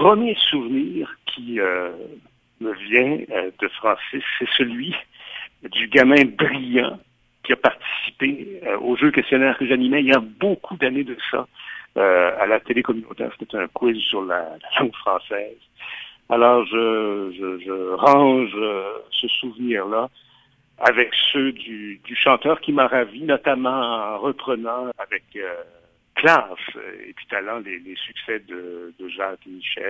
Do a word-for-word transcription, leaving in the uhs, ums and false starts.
premier souvenir qui euh, me vient euh, de Francis, c'est celui du gamin brillant qui a participé euh, au jeu questionnaire que j'animais il y a beaucoup d'années de ça, euh, à la télé communautaire. C'était un quiz sur la, la langue française. Alors, je, je, je range euh, ce souvenir-là avec ceux du, du chanteur qui m'a ravi, notamment en reprenant avec euh, classe et puis talent les, les succès de, de Jacques et Michel.